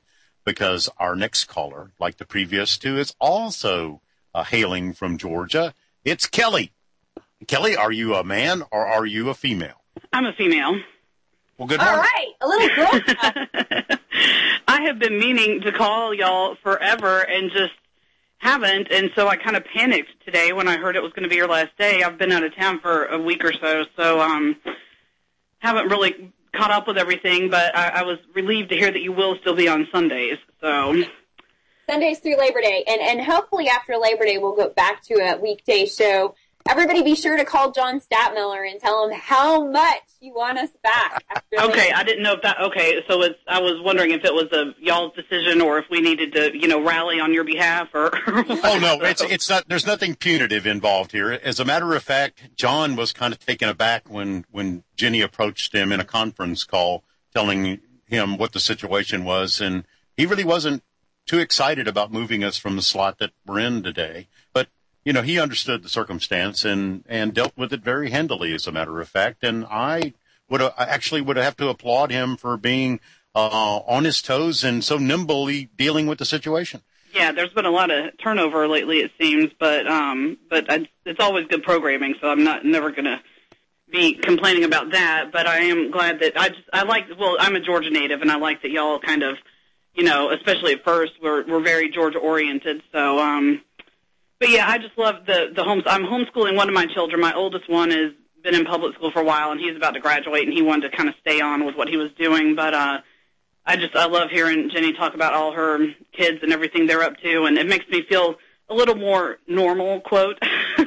because our next caller, like the previous two, is also hailing from Georgia. It's Kelly. Kelly, are you a man or are you a female? I'm a female. Well, good morning. All right, a little girl. I have been meaning to call y'all forever and just haven't, and so I kind of panicked today when I heard it was going to be your last day. I've been out of town for a week or so haven't really caught up with everything, but I was relieved to hear that you will still be on Sundays. So Sundays through Labor Day, and hopefully after Labor Day we'll go back to a weekday show. Everybody be sure to call John Statmiller and tell him how much you want us back. Okay, I didn't know if that, okay, so I was wondering if it was a y'all's decision or if we needed to, rally on your behalf or. Oh, no, it's not, there's nothing punitive involved here. As a matter of fact, John was kind of taken aback when Jenny approached him in a conference call telling him what the situation was, and he really wasn't too excited about moving us from the slot that we're in today. But he understood the circumstance and dealt with it very handily, as a matter of fact. And I would have to applaud him for being on his toes and so nimbly dealing with the situation. Yeah, there's been a lot of turnover lately, it seems, but it's always good programming, so I'm never going to be complaining about that. But I am glad that I'm a Georgia native, and I like that y'all kind of, especially at first, we're very Georgia oriented. So. But yeah, I just love the homes. I'm homeschooling one of my children. My oldest one has been in public school for a while, and he's about to graduate, and he wanted to kind of stay on with what he was doing. But I love hearing Jenny talk about all her kids and everything they're up to, and it makes me feel a little more normal, quote.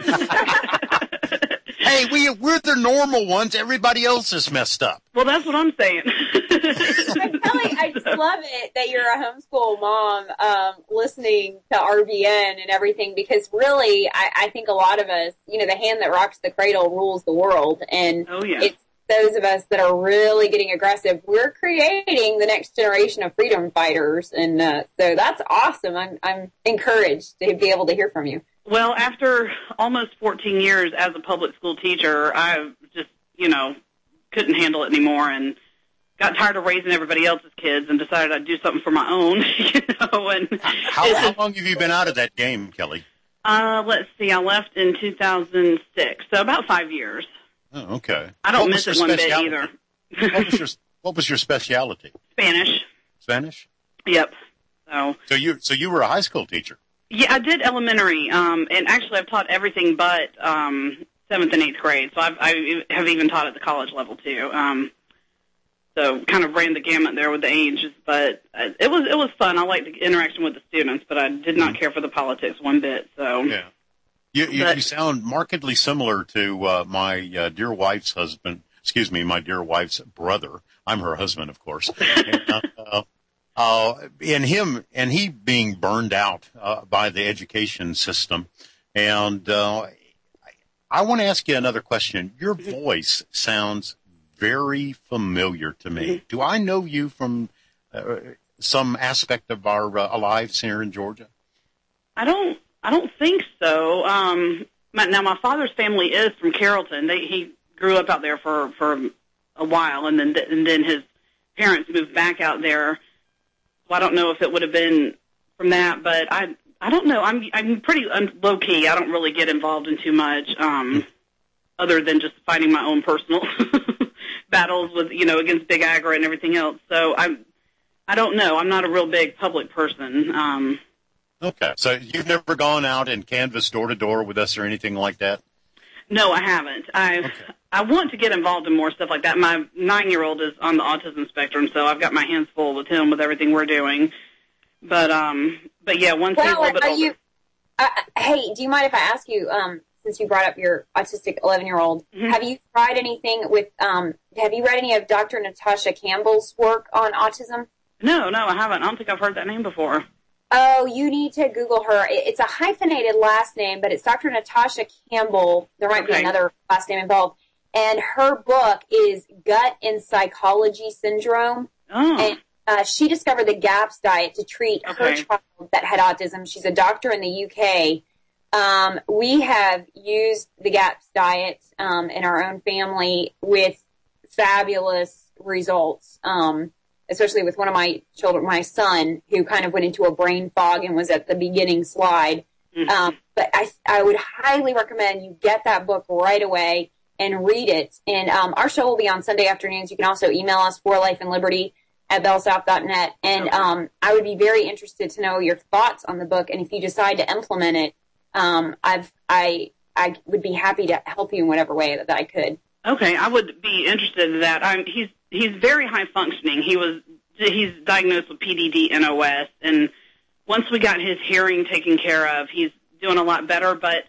Hey, we're the normal ones. Everybody else is messed up. Well, that's what I'm saying. Kelly, I just love it that you're a homeschool mom listening to RBN and everything, because really I think a lot of us, the hand that rocks the cradle rules the world. And it's those of us that are really getting aggressive. We're creating the next generation of freedom fighters. And so that's awesome. I'm encouraged to be able to hear from you. Well, after almost 14 years as a public school teacher, I just, couldn't handle it anymore and got tired of raising everybody else's kids and decided I'd do something for my own, And How long have you been out of that game, Kelly? Let's see, I left in 2006, so about 5 years. Oh, okay. I don't miss it one bit either. What was your specialty? Spanish. Spanish? Yep. So you were a high school teacher? Yeah, I did elementary, and actually I've taught everything but 7th and 8th grade, so I have even taught at the college level too. So kind of ran the gamut there with the ages, but it was fun. I liked the interaction with the students, but I did not care for the politics one bit. So yeah, you sound markedly similar to my dear wife's husband. Excuse me, my dear wife's brother. I'm her husband, of course. And he being burned out by the education system. And I want to ask you another question. Your voice sounds very familiar to me. Do I know you from some aspect of our lives here in Georgia? I don't think so. Now my father's family is from Carrollton. He grew up out there for a while, and then his parents moved back out there. Well, I don't know if it would have been from that, but I don't know. I'm pretty low key. I don't really get involved in too much, other than just fighting my own personal battles with against Big Agra and everything else. So I don't know. I'm not a real big public person. Okay, so you've never gone out and canvassed door to door with us or anything like that? No, I haven't. I want to get involved in more stuff like that. My 9-year-old is on the autism spectrum, so I've got my hands full with him with everything we're doing. But yeah, once he's a little bit older. Hey, do you mind if I ask you, since you brought up your autistic 11-year-old, have you tried anything with, have you read any of Dr. Natasha Campbell's work on autism? No, I haven't. I don't think I've heard that name before. Oh, you need to Google her. It's a hyphenated last name, but it's Dr. Natasha Campbell. There might be another last name involved. And her book is Gut and Psychology Syndrome. Oh. And she discovered the GAPS diet to treat her child that had autism. She's a doctor in the UK. We have used the GAPS diet in our own family with fabulous results. especially with one of my children, my son, who kind of went into a brain fog and was at the beginning slide. But I would highly recommend you get that book right away and read it. And our show will be on Sunday afternoons. You can also email us, forlifeandliberty@bellsouth.net. And I would be very interested to know your thoughts on the book. And if you decide to implement it, I would be happy to help you in whatever way that I could. Okay, I would be interested in that. He's very high functioning. He's diagnosed with PDD-NOS, and once we got his hearing taken care of, he's doing a lot better. But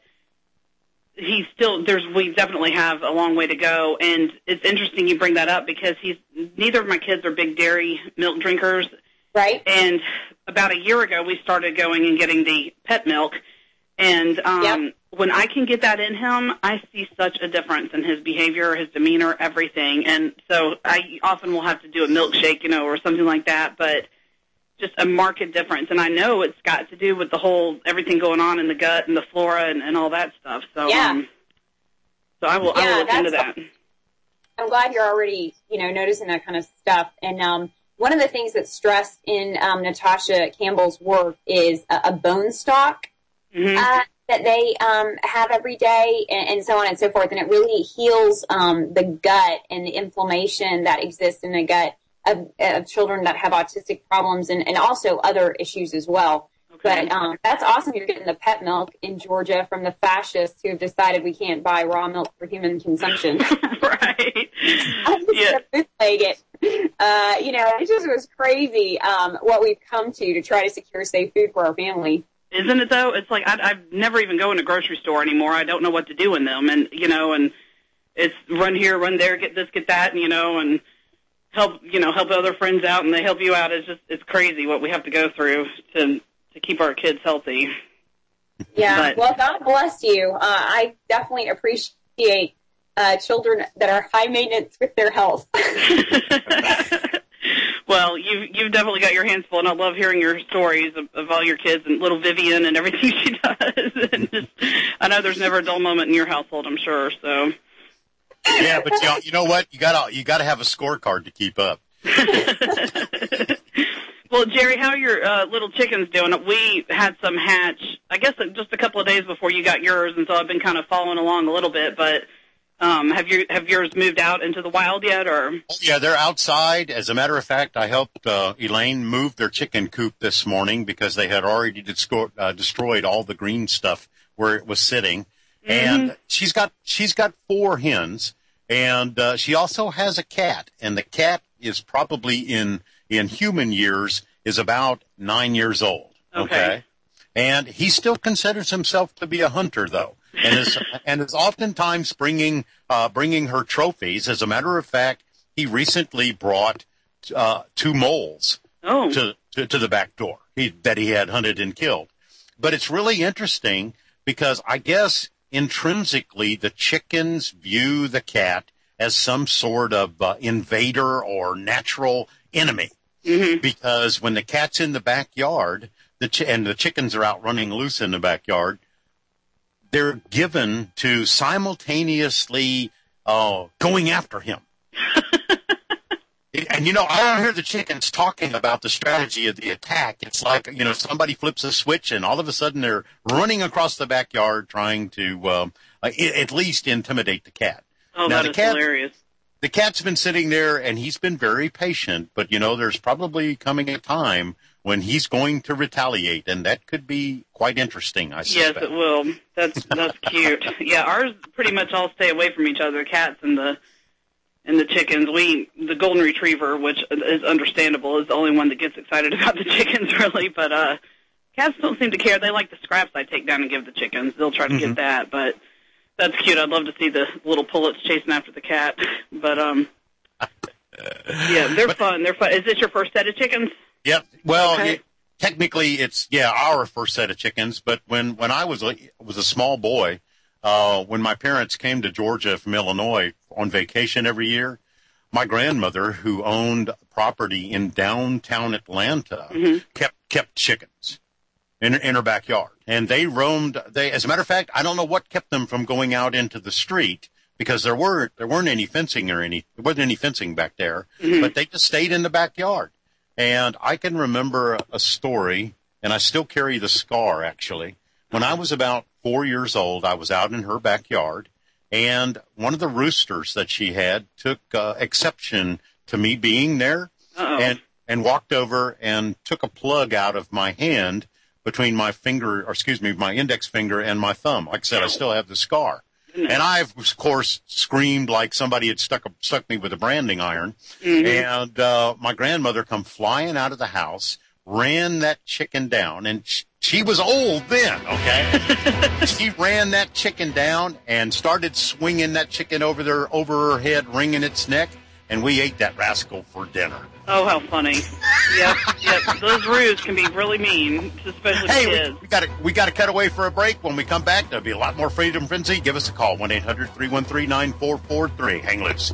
we definitely have a long way to go. And it's interesting you bring that up because neither of my kids are big dairy milk drinkers. Right. And about a year ago, we started going and getting the pet milk. And when I can get that in him, I see such a difference in his behavior, his demeanor, everything. And so I often will have to do a milkshake, or something like that, but just a marked difference. And I know it's got to do with the whole everything going on in the gut and the flora and all that stuff. So, so I will look into that. I'm glad you're already, noticing that kind of stuff. And one of the things that's stressed in Natasha Campbell's work is a bone stock. That they have every day and so on and so forth. And it really heals the gut and the inflammation that exists in the gut of children that have autistic problems and also other issues as well. Okay. But that's awesome you're getting the pet milk in Georgia from the fascists who have decided we can't buy raw milk for human consumption. Right. Bootleg it. It just was crazy what we've come to try to secure safe food for our family. Isn't it though? It's like I've never even go in a grocery store anymore. I don't know what to do in them, and and it's run here, run there, get this, get that, and help other friends out, and they help you out. It's crazy what we have to go through to keep our kids healthy. Yeah, well, God bless you. I definitely appreciate children that are high maintenance with their health. Well, you've definitely got your hands full, and I love hearing your stories of all your kids and little Vivian and everything she does. And I know there's never a dull moment in your household, I'm sure. So. Yeah, but you know what? You gotta have a scorecard to keep up. Well, Jerry, how are your little chickens doing? We had some hatch, I guess, just a couple of days before you got yours, and so I've been kind of following along a little bit, but. Have yours moved out into the wild yet, or? Yeah, they're outside. As a matter of fact, I helped Elaine move their chicken coop this morning because they had already destroyed all the green stuff where it was sitting. Mm-hmm. And she's got 4 hens, and she also has a cat. And the cat is probably in human years is about 9 years old. Okay. And he still considers himself to be a hunter, though. And is oftentimes bringing her trophies. As a matter of fact, he recently brought 2 moles to the back door that he had hunted and killed. But it's really interesting because I guess intrinsically the chickens view the cat as some sort of invader or natural enemy. Mm-hmm. Because when the cat's in the backyard and the chickens are out running loose in the backyard, they're given to simultaneously going after him. And, I don't hear the chickens talking about the strategy of the attack. It's like, somebody flips a switch and all of a sudden they're running across the backyard trying to at least intimidate the cat. Oh, now, that is hilarious. The cat's been sitting there and he's been very patient, but, there's probably coming a time when he's going to retaliate, and that could be quite interesting, I suspect. Yes, it will. That's cute. Yeah, ours pretty much all stay away from each other, the cats and the chickens. The golden retriever, which is understandable, is the only one that gets excited about the chickens, really. But cats don't seem to care. They like the scraps I take down and give the chickens. They'll try to get that, but that's cute. I'd love to see the little pullets chasing after the cat. But, yeah, they're fun. They're fun. Is this your first set of chickens? Yep. Well, technically it's, our first set of chickens, but when I was a small boy, when my parents came to Georgia from Illinois on vacation every year, my grandmother, who owned property in downtown Atlanta, kept chickens in her backyard. And they roamed, as a matter of fact, I don't know what kept them from going out into the street, because there wasn't any fencing there wasn't any fencing back there, but they just stayed in the backyard. And I can remember a story, and I still carry the scar, actually. When I was about 4 years old, I was out in her backyard, and one of the roosters that she had took exception to me being there and walked over and took a plug out of my hand between my my index finger and my thumb. Like I said, I still have the scar. And I, of course, screamed like somebody had stuck me with a branding iron. And my grandmother come flying out of the house, ran that chicken down, and she was old then, okay? She ran that chicken down and started swinging that chicken over her head, wringing its neck, and we ate that rascal for dinner. Oh, how funny. Yep. Those roos can be really mean, especially kids. We got to cut away for a break. When we come back, there'll be a lot more Freedom Frenzy. Give us a call, 1-800-313-9443. Hang loose.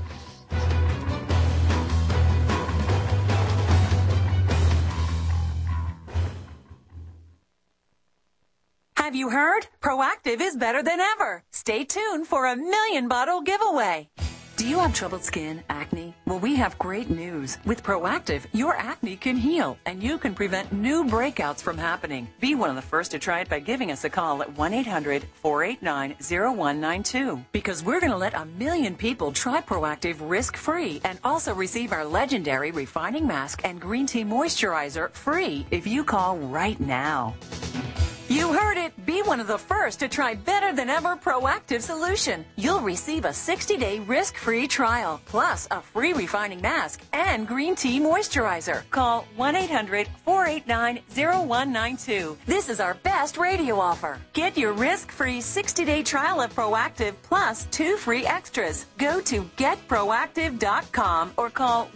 Have you heard? Proactiv is better than ever. Stay tuned for a 1,000,000-bottle giveaway. Do you have troubled skin, acne? Well, we have great news. With Proactiv, your acne can heal, and you can prevent new breakouts from happening. Be one of the first to try it by giving us a call at 1-800-489-0192. Because we're going to let 1,000,000 people try Proactiv risk-free and also receive our legendary refining mask and green tea moisturizer free if you call right now. You heard it. Be one of the first to try better than ever Proactiv solution. You'll receive a 60-day risk-free trial, plus a free refining mask and green tea moisturizer. Call 1-800-489-0192. This is our best radio offer. Get your risk-free 60-day trial of Proactiv plus 2 free extras. Go to getproactiv.com or call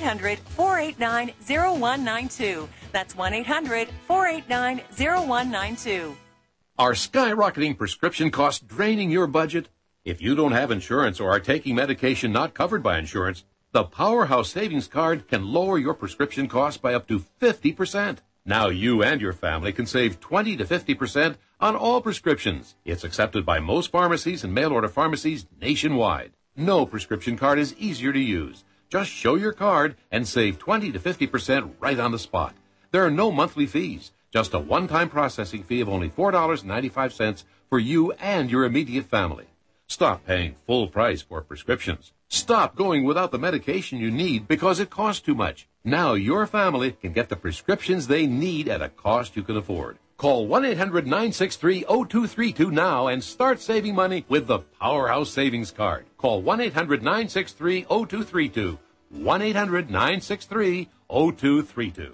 1-800-489-0192. That's 1-800-489-0192. Are skyrocketing prescription costs draining your budget? If you don't have insurance or are taking medication not covered by insurance, the Powerhouse Savings Card can lower your prescription costs by up to 50%. Now you and your family can save 20 to 50% on all prescriptions. It's accepted by most pharmacies and mail-order pharmacies nationwide. No prescription card is easier to use. Just show your card and save 20 to 50% right on the spot. There are no monthly fees, just a one-time processing fee of only $4.95 for you and your immediate family. Stop paying full price for prescriptions. Stop going without the medication you need because it costs too much. Now your family can get the prescriptions they need at a cost you can afford. Call 1-800-963-0232 now and start saving money with the Powerhouse Savings Card. Call 1-800-963-0232. 1-800-963-0232.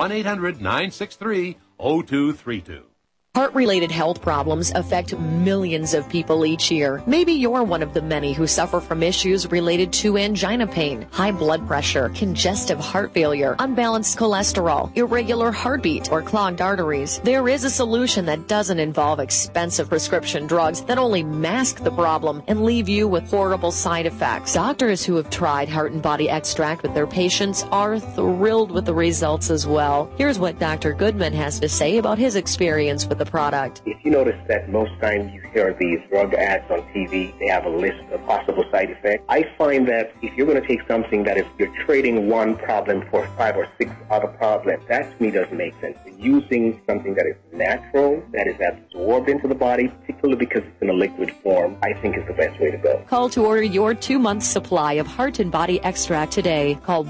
1-800-963-0232. Heart-related health problems affect millions of people each year. Maybe you're one of the many who suffer from issues related to angina pain, high blood pressure, congestive heart failure, unbalanced cholesterol, irregular heartbeat, or clogged arteries. There is a solution that doesn't involve expensive prescription drugs that only mask the problem and leave you with horrible side effects. Doctors who have tried Heart and Body Extract with their patients are thrilled with the results as well. Here's what Dr. Goodman has to say about his experience with the product. If you notice that most times you hear these drug ads on TV, they have a list of possible side effects. I find that if you're going to take something that if you're trading one problem for 5 or 6 other problems, that to me doesn't make sense. Using something that is natural, that is absorbed into the body, particularly because it's in a liquid form, I think is the best way to go. Call to order your 2-month supply of Heart and Body Extract today. Call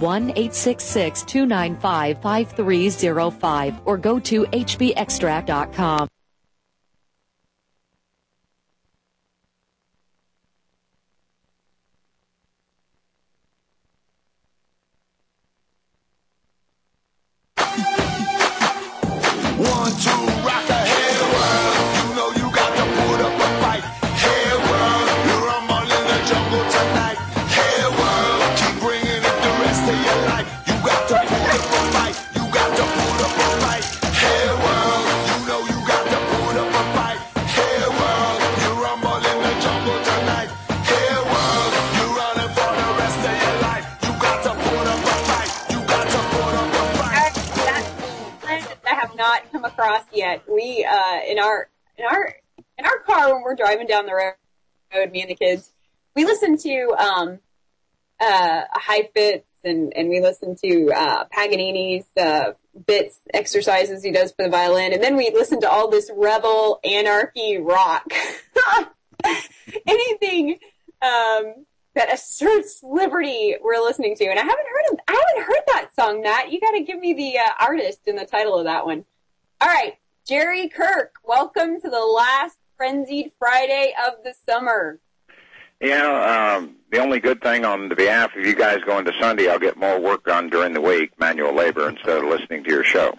1-866-295-5305 or go to hbextract.com. One, two, rock a hey world. You know you got to put up a fight. Hey world, you're rumble in the jungle tonight. Hey world, keep bringing it the rest of your life. You got to put up a fight. You got to put up a fight. Hey world, you know you got to put up a fight. Hey world, you're rumble in the jungle tonight. Hey world, you're running for the rest of your life. You got to put up a fight. You got to put up a fight. I have not come across yet. We in our car when we're driving down the road, me and the kids, we listen to High Fitz and we listen to Paganini's bits, exercises he does for the violin, and then we listen to all this rebel anarchy rock. Anything that asserts liberty we're listening to. And I haven't heard that song, Matt. You got to give me the artist and the title of that one. All right, Jerry Kirk, welcome to the last Frenzied Friday of the summer. Yeah, the only good thing on the behalf of you guys going to Sunday, I'll get more work done during the week, manual labor, instead of listening to your show.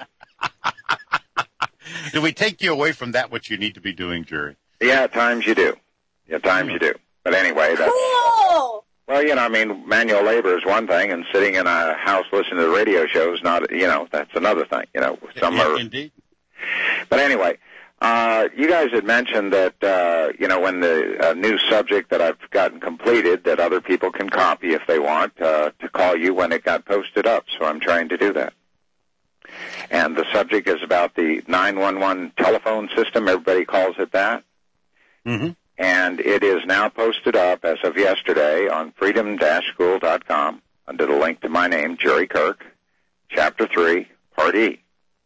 Do we take you away from that, what you need to be doing, Jerry? Yeah, at times you do. At times you do. But anyway, that's... Cool! Well, you know, I mean, manual labor is one thing, and sitting in a house listening to the radio show is not, you know, that's another thing, you know. Indeed. But anyway... you guys had mentioned that, you know, when the new subject that I've gotten completed, that other people can copy if they want, to call you when it got posted up. So I'm trying to do that. And the subject is about the 911 telephone system. Everybody calls it that. Mm-hmm. And it is now posted up as of yesterday on freedom-school.com under the link to my name, Jerry Kirk, Chapter 3, Part E.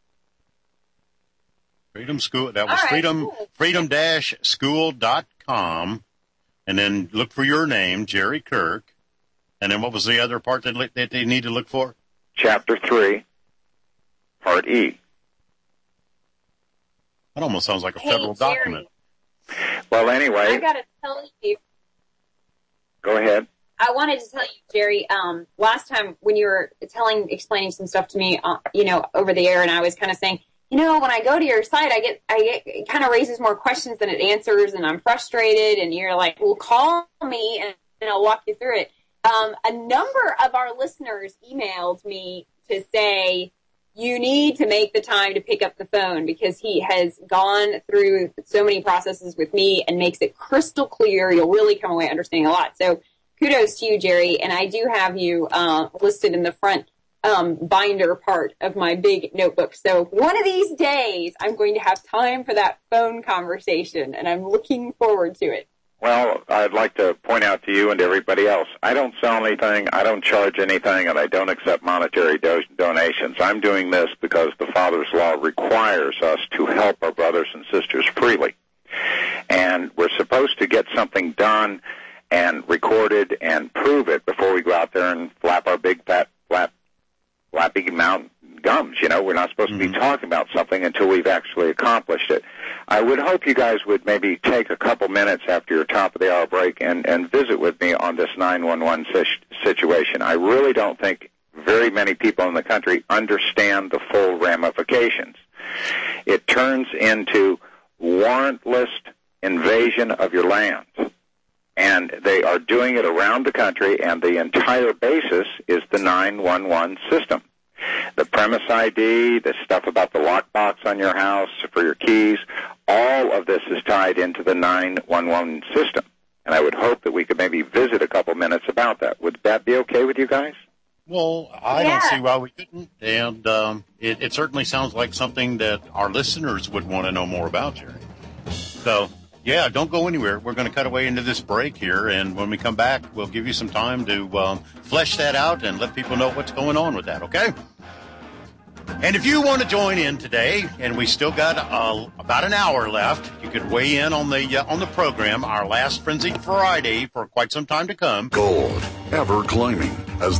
Freedom School. That was freedom-school.com. And then look for your name, Jerry Kirk. And then what was the other part that they need to look for? Chapter 3, Part E. That almost sounds like a federal document. Well, anyway. I got to tell you. Go ahead. I wanted to tell you, Jerry, last time when you were explaining some stuff to me, you know, over the air, and I was kind of saying, you know, when I go to your site, I get it kind of raises more questions than it answers, and I'm frustrated. And you're like, well, call me and I'll walk you through it. A number of our listeners emailed me to say, you need to make the time to pick up the phone, because he has gone through so many processes with me and makes it crystal clear. You'll really come away understanding a lot. So kudos to you, Jerry. And I do have you listed in the front binder part of my big notebook. So one of these days, I'm going to have time for that phone conversation, and I'm looking forward to it. Well, I'd like to point out to you and to everybody else, I don't sell anything, I don't charge anything, and I don't accept monetary donations. I'm doing this because the Father's Law requires us to help our brothers and sisters freely. And we're supposed to get something done and recorded and prove it before we go out there and flap our big fat flappy mouth gums. You know, we're not supposed to be talking about something until we've actually accomplished it. I would hope you guys would maybe take a couple minutes after your top of the hour break and visit with me on this 911 situation. I really don't think very many people in the country understand the full ramifications. It turns into warrantless invasion of your land. And they are doing it around the country, and the entire basis is the 911 system. The premise ID, the stuff about the lockbox on your house for your keys, all of this is tied into the 911 system. And I would hope that we could maybe visit a couple minutes about that. Would that be okay with you guys? Well, I don't see why we couldn't. And it certainly sounds like something that our listeners would want to know more about, Jerry. So... yeah, don't go anywhere. We're going to cut away into this break here, and when we come back, we'll give you some time to flesh that out and let people know what's going on with that, okay? And if you want to join in today, and we still got about an hour left, you could weigh in on the program, our last Frenzied Friday for quite some time to come. Gold, ever climbing as